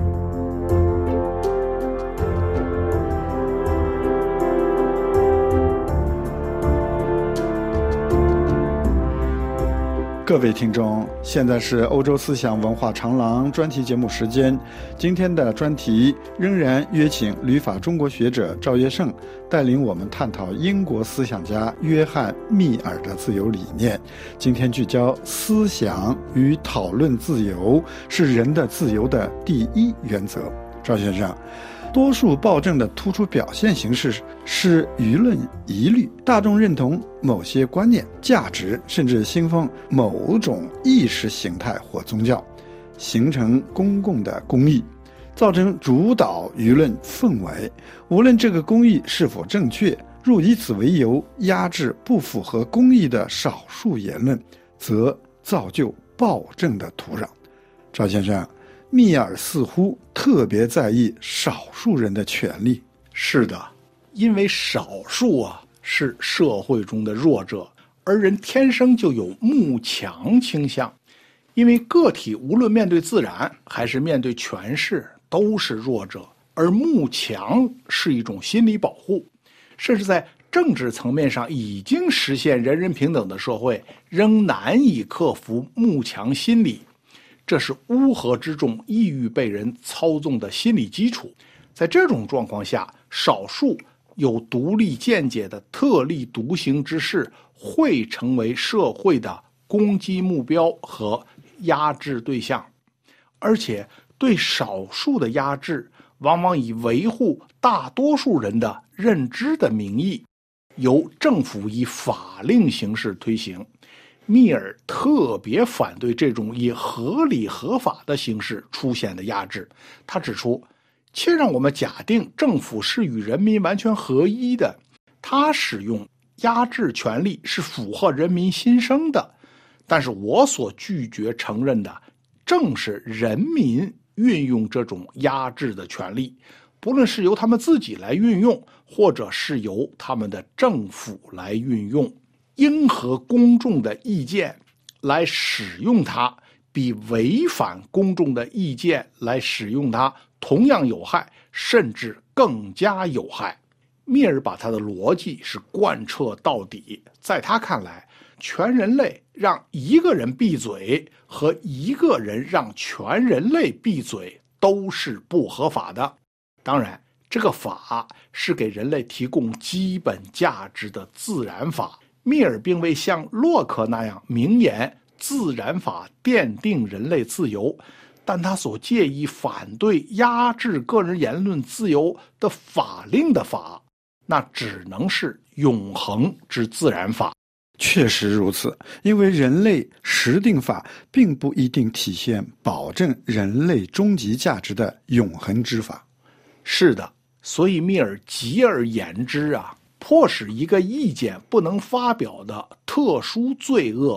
各位听众，现在是欧洲思想文化长廊专题节目时间。今天的专题仍然约请旅法中国学者赵约胜带领我们探讨英国思想家约翰密尔的自由理念。今天聚焦思想与讨论自由是人的自由的第一原则。赵先生，多数暴政的突出表现形式是舆论疑虑，大众认同某些观念、价值，甚至信奉某种意识形态或宗教，形成公共的公义，造成主导舆论氛围。无论这个公义是否正确，若以此为由压制不符合公义的少数言论，则造就暴政的土壤。赵先生，密尔似乎特别在意少数人的权利。 是的，因为少数啊是社会中的弱者，而人天生就有慕强倾向。因为个体无论面对自然还是面对权势都是弱者，而慕强是一种心理保护。甚至在政治层面上已经实现人人平等的社会，仍难以克服慕强心理。这是乌合之众易于被人操纵的心理基础。在这种状况下，少数有独立见解的特立独行之士会成为社会的攻击目标和压制对象，而且对少数的压制往往以维护大多数人的认知的名义，由政府以法令形式推行。密尔特别反对这种以合理合法的形式出现的压制。他指出，且让我们假定政府是与人民完全合一的，他使用压制权力是符合人民心声的。但是我所拒绝承认的，正是人民运用这种压制的权利，不论是由他们自己来运用，或者是由他们的政府来运用。应和公众的意见来使用它，比违反公众的意见来使用它同样有害，甚至更加有害。密尔把他的逻辑是贯彻到底。在他看来，全人类让一个人闭嘴和一个人让全人类闭嘴都是不合法的。当然，这个法是给人类提供基本价值的自然法。密尔并未像洛克那样明言自然法奠定人类自由，但他所介意反对压制个人言论自由的法令的法，那只能是永恒之自然法。 确实如此，因为人类实定法并不一定体现保证人类终极价值的永恒之法。 是的，所以密尔极而言之啊，迫使一个意见不能发表的特殊罪恶，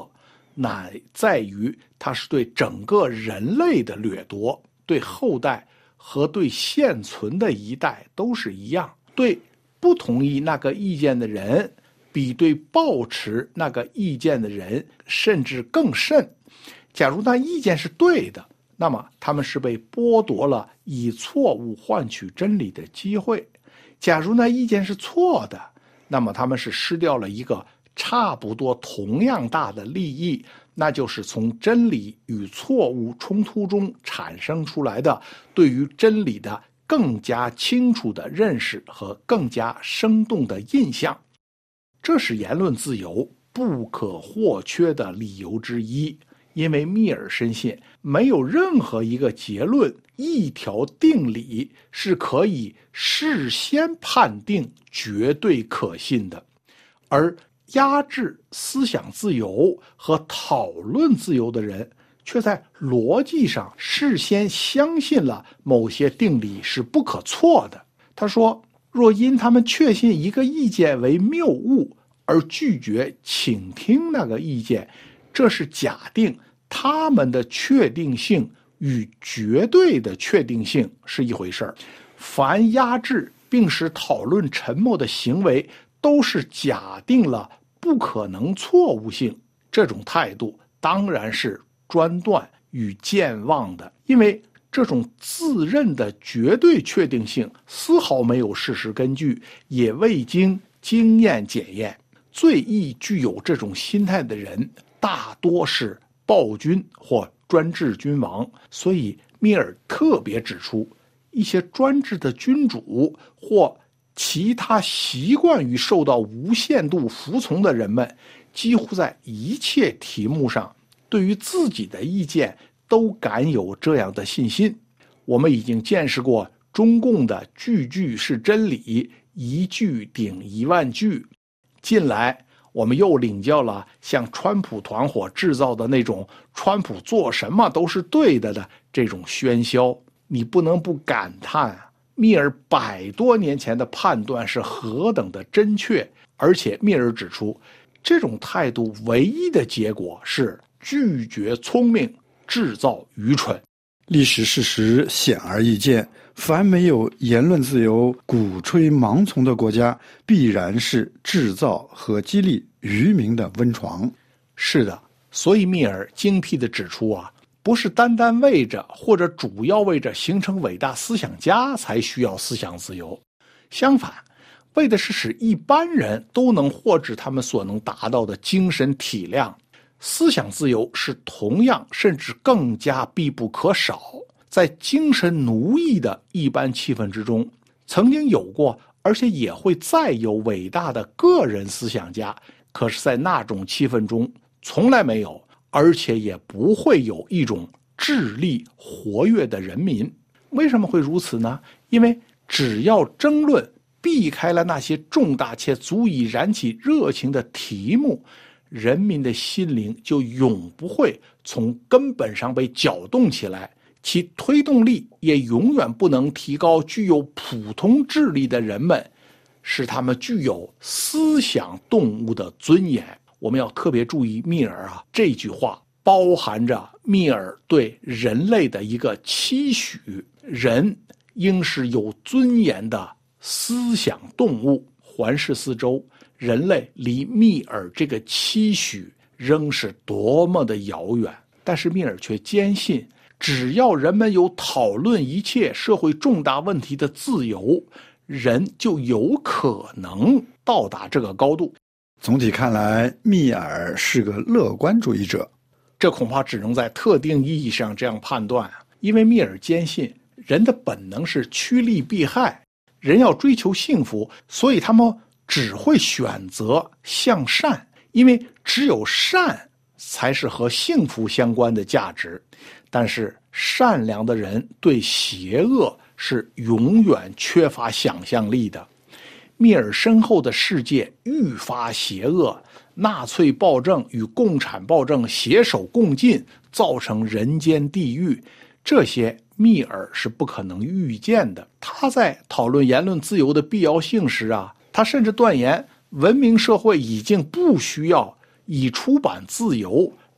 乃在于它是对整个人类的掠夺，对后代和对现存的一代都是一样。对不同意那个意见的人，比对抱持那个意见的人甚至更甚。假如那意见是对的，那么他们是被剥夺了以错误换取真理的机会；假如那意见是错的，那么他们是失掉了一个差不多同样大的利益，那就是从真理与错误冲突中产生出来的对于真理的更加清楚的认识和更加生动的印象。这是言论自由不可或缺的理由之一。因为密尔深信，没有任何一个结论、一条定理是可以事先判定绝对可信的，而压制思想自由和讨论自由的人，却在逻辑上事先相信了某些定理是不可错的。他说，若因他们确信一个意见为谬误而拒绝倾听那个意见，这是假定他们的确定性与绝对的确定性是一回事儿。凡压制并使讨论沉默的行为，都是假定了不可能错误性。这种态度当然是专断与健忘的，因为这种自认的绝对确定性丝毫没有事实根据，也未经经验检验。最易具有这种心态的人，大多是暴君或专制君王。所以密尔特别指出，一些专制的君主或其他习惯于受到无限度服从的人们，几乎在一切题目上对于自己的意见都敢有这样的信心。我们已经见识过中共的句句是真理，一句顶一万句。近来我们又领教了像川普团伙制造的那种川普做什么都是对的的这种喧嚣。你不能不感叹密尔百多年前的判断是何等的真确。而且密尔指出，这种态度唯一的结果是拒绝聪明，制造愚蠢。 历史事实显而易见，凡没有言论自由、鼓吹盲从的国家，必然是制造和激励愚民的温床。 是的，所以密尔精辟地指出啊，不是单单为着或者主要为着形成伟大思想家才需要思想自由，相反，为的是使一般人都能获致他们所能达到的精神体谅。思想自由是同样甚至更加必不可少。在精神奴役的一般气氛之中，曾经有过，而且也会再有伟大的个人思想家，可是在那种气氛中从来没有，而且也不会有一种智力活跃的人民。为什么会如此呢？因为只要争论避开了那些重大且足以燃起热情的题目，人民的心灵就永不会从根本上被搅动起来，其推动力也永远不能提高具有普通智力的人们，使他们具有思想动物的尊严。我们要特别注意密尔啊，这句话包含着密尔对人类的一个期许，人应是有尊严的思想动物。环视四周，人类离密尔这个期许仍是多么的遥远。但是密尔却坚信，只要人们有讨论一切社会重大问题的自由，人就有可能到达这个高度。 总体看来，密尔是个乐观主义者。 这恐怕只能在特定意义上这样判断，因为密尔坚信人的本能是趋利避害，人要追求幸福，所以他们只会选择向善，因为只有善才是和幸福相关的价值。但是善良的人对邪恶是永远缺乏想象力的。密尔身后的世界愈发邪恶，纳粹暴政与共产暴政携手共进，造成人间地狱，这些密尔是不可能预见的。他在讨论言论自由的必要性时啊，他甚至断言文明社会已经不需要以出版自由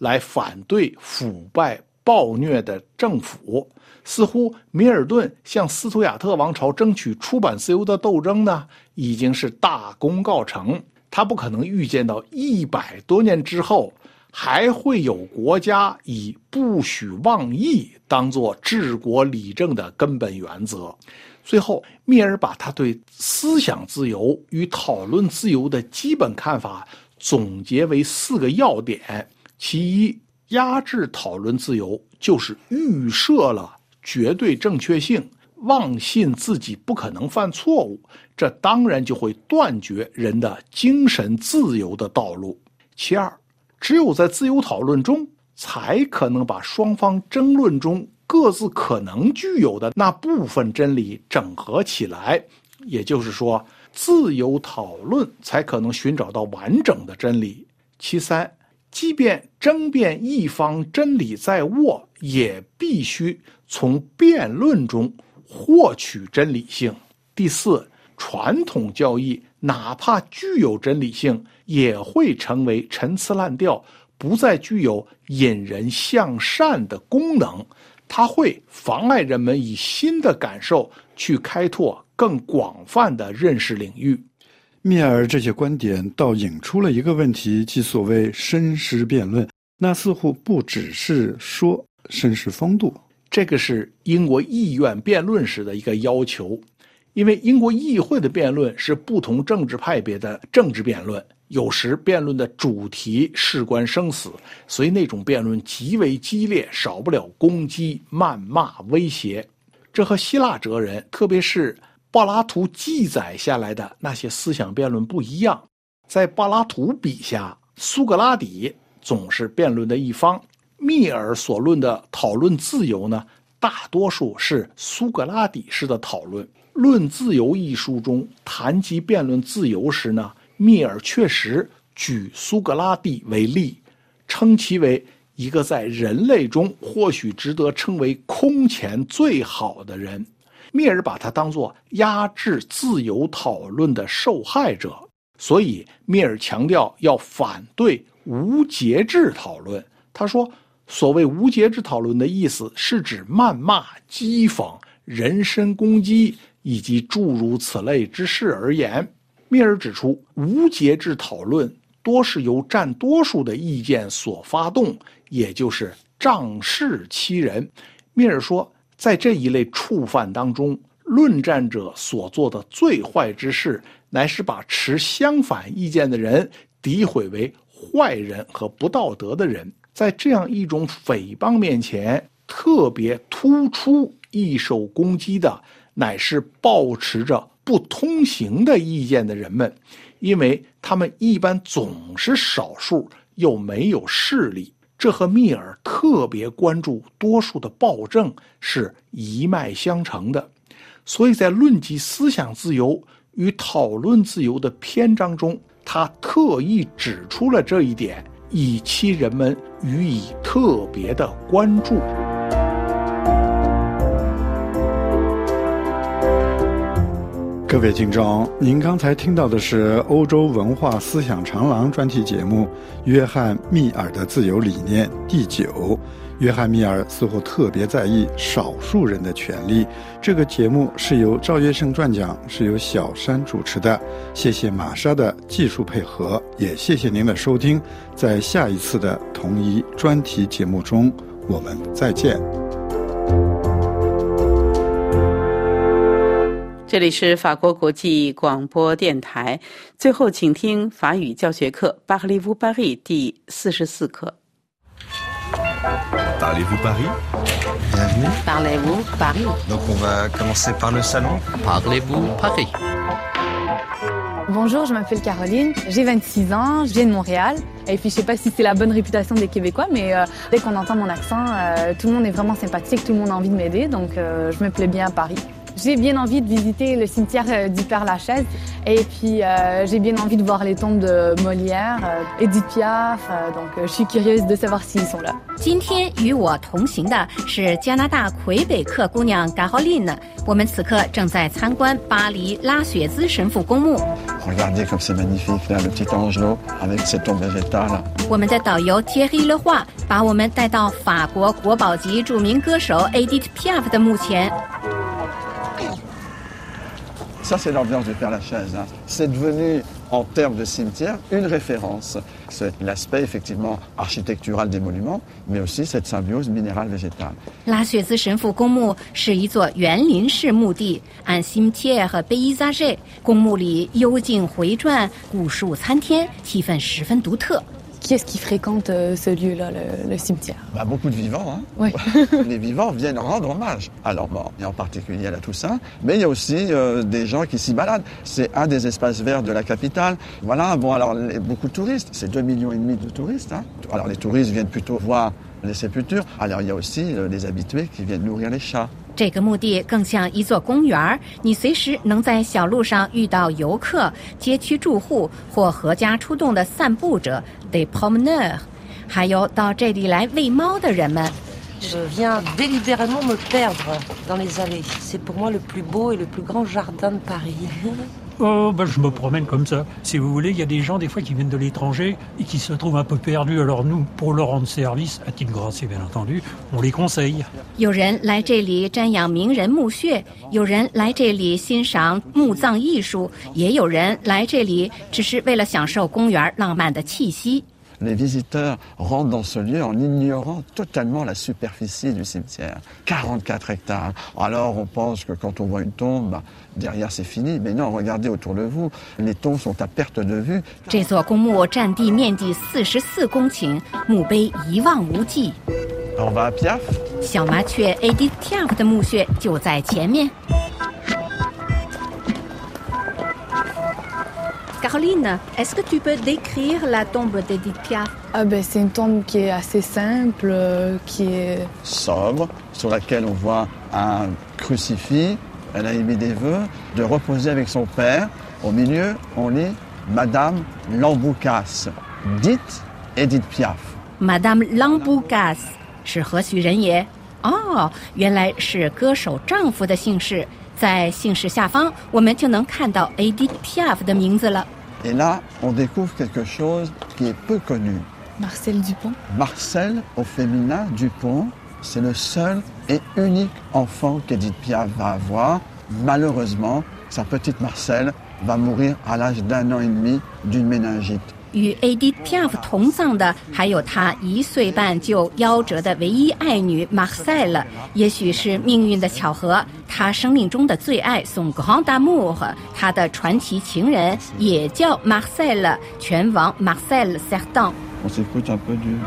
来反对腐败暴虐的政府。似乎米尔顿向斯图亚特王朝争取出版自由的斗争呢，已经是大功告成。他不可能预见到一百多年之后，还会有国家以不许妄议当作治国理政的根本原则。最后，密尔把他对思想自由与讨论自由的基本看法总结为四个要点。其一，压制讨论自由就是预设了绝对正确性，妄信自己不可能犯错误，这当然就会断绝人的精神自由的道路。其二，只有在自由讨论中，才可能把双方争论中各自可能具有的那部分真理整合起来，也就是说，自由讨论才可能寻找到完整的真理。其三，即便争辩一方真理在握，也必须从辩论中获取真理性。第四，传统教义哪怕具有真理性，也会成为陈词滥调，不再具有引人向善的功能，它会妨碍人们以新的感受去开拓更广泛的认识领域。 密尔这些观点倒引出了一个问题，即所谓绅士辩论，那似乎不只是说绅士风度。 这个是英国议院辩论时的一个要求，因为英国议会的辩论是不同政治派别的政治辩论，有时辩论的主题事关生死，所以那种辩论极为激烈，少不了攻击、谩骂、威胁。这和希腊哲人，特别是柏拉图记载下来的那些思想辩论不一样。在柏拉图笔下，苏格拉底总是辩论的一方，密尔所论的讨论自由呢，大多数是苏格拉底式的讨论。《论自由》一书中谈及辩论自由时呢，密尔确实举苏格拉底为例，称其为一个在人类中或许值得称为空前最好的人。密尔把他当作压制自由讨论的受害者，所以密尔强调要反对无节制讨论。他说，所谓无节制讨论的意思是指谩骂、讥讽、人身攻击以及诸如此类之事而言。密尔指出，无节制讨论多是由占多数的意见所发动，也就是仗势欺人。密尔说，在这一类触犯当中，论战者所做的最坏之事，乃是把持相反意见的人诋毁为坏人和不道德的人。在这样一种诽谤面前，特别突出易受攻击的，乃是抱持着不通行的意见的人们，因为他们一般总是少数，又没有势力。这和密尔特别关注多数的暴政是一脉相承的。所以在论及思想自由与讨论自由的篇章中，他特意指出了这一点，以期人们予以特别的关注。 各位听众，您刚才听到的是欧洲文化思想长廊专题节目《约翰·密尔的自由理念》第九。约翰·密尔似乎特别在意少数人的权利。这个节目是由赵月胜撰讲，是由小山主持的。谢谢玛莎的技术配合，也谢谢您的收听。在下一次的同一专题节目中，我们再见。 这里是法国国际广播电台，最后请听法语教学课 Parlez-vous Paris 第四十四课。 Parlez-vous Paris? Bienvenue. Parlez-vous Paris? Donc on va commencer par le salon. Parlez-vous Paris? Bonjour, je m'appelle Caroline, j'ai vingt-six ans, je viens de Montréal. Et puis je sais pas si c'est la bonne réputation des Québécois, mais euh, dès qu'on entend mon accent, euh, tout le monde est vraiment sympathique, tout le monde a envie de m'aider, donc euh, je me plais bien à Paris. J'ai bien envie de visiter le cimetière du Père-Lachaise et puis euh, j'ai bien envie de voir les tombes de Molière, euh, Edith Piaf, euh, donc euh, je suis curieuse de savoir s'ils sont là. 今天与我同行的是加拿大魁北克姑娘 Caroline， 我们此刻正在参观巴黎拉雪兹神父公墓。 Regardez comme c'est magnifique là, le petit Angelo avec cette tombe végétale. 我们的导游 Thierry Leroy 把我们带到法国国宝级著名歌手 Edith Piaf 的墓前。 Ça, c'est l'ambiance du Père-Lachaise. Hein. C'est devenu, en termes de cimetière, une référence. C'est l'aspect, effectivement, architectural des monuments, mais aussi cette symbiose minérale-végétale. 拉雪兹神父公墓是一座园林式墓地，按 cimetière 和 paysage， 公墓里幽静回转，古树参天，气氛十分独特。 Qui est-ce qui fréquente euh, ce lieu-là, le, le cimetière? Bah, beaucoup de vivants. Hein. Oui. Les vivants viennent rendre hommage à leurs morts, et en particulier à la Toussaint. Mais il y a aussi euh, des gens qui s'y baladent. C'est un des espaces verts de la capitale. Voilà, bon, alors les, beaucoup de touristes. C'est deux millions et demi de touristes. Hein. Alors les touristes viennent plutôt voir les sépultures. Alors il y a aussi euh, les habitués qui viennent nourrir les chats. 这个墓地更像一座公园，你随时能在小路上遇到游客、街区住户或合家出动的散步者 des promeneurs， 还有到这里来喂猫的人们。 Je viens délibérément me perdre dans les allées. C'est pour moi le plus beau et le plus grand jardin de Paris. Oh, ben je me promène comme ça. Si vous voulez, il y a des gens des fois qui viennent de l'étranger et qui se trouvent un peu perdus. Alors nous, pour leur rendre service, à titre gracieux bien entendu, on les conseille. 有人来这里瞻仰名人墓穴，有人来这里欣赏墓葬艺术，也有人来这里只是为了享受公园浪漫的气息。 Les visiteurs rentrent dans ce lieu en ignorant totalement la superficie du cimetière. quarante-quatre hectares. Alors on pense que quand on voit une tombe, bah, derrière c'est fini. Mais non, regardez autour de vous, les tombes sont à perte de vue. 这座公墓占地面积四十四公顷，墓碑一望无际。 On va à Piaf. 小麻雀 Edith Piaf 的墓穴就在前面。 Caroline, est-ce que tu peux décrire la tombe d'Edith Piaf? Ah ben, c'est une tombe qui est assez simple, euh, qui est... sobre, sur laquelle on voit un crucifix. Elle a émis des vœux de reposer avec son père. Au milieu, on lit Madame Lamboucas, dite Edith Piaf. Madame Lamboucas 是何许人也？哦，原来是歌手丈夫的姓氏。 在姓氏下方，我们就能看到 Edith Piaf 的名字了。 Et là, on découvre quelque chose qui est peu connu. Marcel Dupont. Marcel, au féminin, Dupont, c'est le seul et unique enfant qu'Edith Piaf va avoir. Malheureusement, sa petite Marcel va mourir à l'âge d'un an et demi d'une méningite. 与 Edith Piaf 同葬的还有她一岁半就夭折的唯一爱女 Marcel。也许是命运的巧合，她生命中的最爱 son grand amour， 她的传奇情人也叫 Marcel， 拳王 Marcel Cerdan。 On s'écoute un peu du...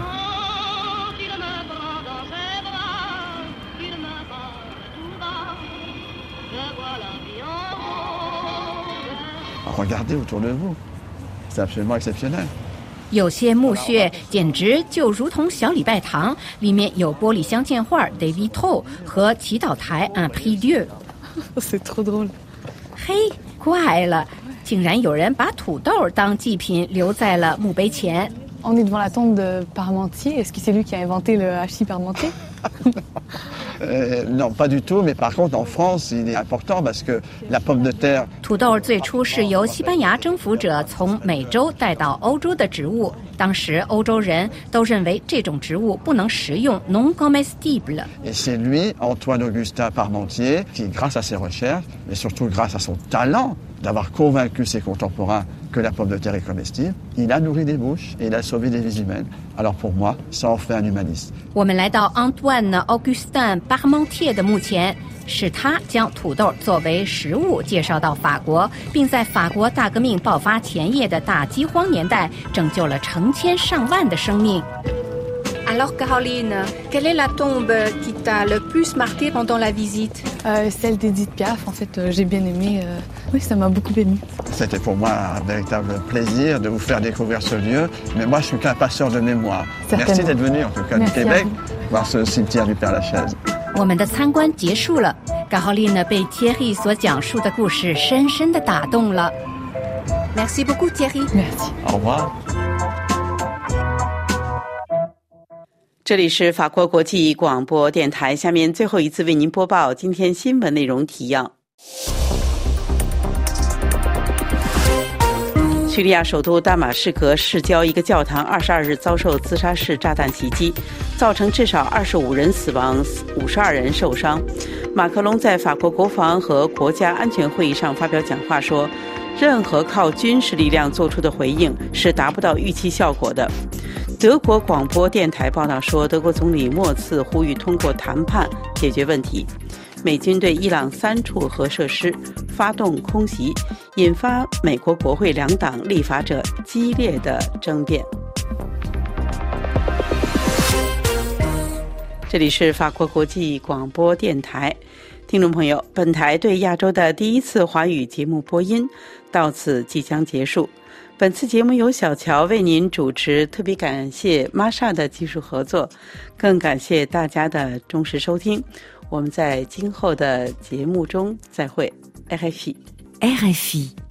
Regardez autour de vous. C'est absolument exceptionnel. 有些墓穴简直就如同小礼拜堂，里面有玻璃镶嵌画 des vitraux 和祈祷台 un prie-dieu。 C'est trop drôle。 嘿，怪了，竟然有人把土豆当祭品留在了墓碑前。 On est devant la tombe de Parmentier. Est-ce que c'est lui qui a inventé le hachis Parmentier? Euh, non, pas du tout, mais par contre en France il est important parce que la pomme de terre. 土豆最初是由西班牙征服者从美洲带到欧洲的植物，当时欧洲人都认为这种植物不能食用 non comestible。 Et c'est lui, Antoine-Augustin Parmentier, qui grâce à ses recherches, mais surtout grâce à son talent d'avoir convaincu ses contemporains que la pomme de terre est comestible, il a nourri des bouches et il a sauvé des vies humaines. Alors pour moi, ça en fait un humaniste. 我们来到 Antoine Augustin Parmentier 的墓前，是他将土豆作为食物介绍到法国，并在法国大革命爆发前夜的大饥荒年代拯救了成千上万的生命。Alors Caroline, quelle est la tombe qui t'a le plus marqué pendant la visite? euh, Celle d'Edith Piaf, en fait, euh, j'ai bien aimé. Euh... Oui, ça m'a beaucoup ému. C'était pour moi un véritable plaisir de vous faire découvrir ce lieu, mais moi je suis qu'un passeur de mémoire. Merci d'être venu en tout cas Merci du Québec voir ce cimetière du Père-Lachaise. 我们的参观结束了， 卡豪丽呢被 Thierry 所讲述的故事深深地打动了。Merci beaucoup, Thierry. Merci. Au revoir. 这里是法国国际广播电台，下面最后一次为您播报今天新闻内容提要。叙利亚首都大马士革市郊一个教堂二十二日遭受自杀式炸弹袭击，造成至少二十五人死亡，五十二人受伤。马克龙在法国国防和国家安全会议上发表讲话说，任何靠军事力量做出的回应是达不到预期效果的。德国广播电台报道说，德国总理默茨呼吁通过谈判解决问题。美军对伊朗三处核设施发动空袭，引发美国国会两党立法者激烈的争辩。这里是法国国际广播电台，听众朋友，本台对亚洲的第一次华语节目播音到此即将结束。本次节目由小乔为您主持，特别感谢玛莎的技术合作，更感谢大家的忠实收听。我们在今后的节目中再会。R F I R F I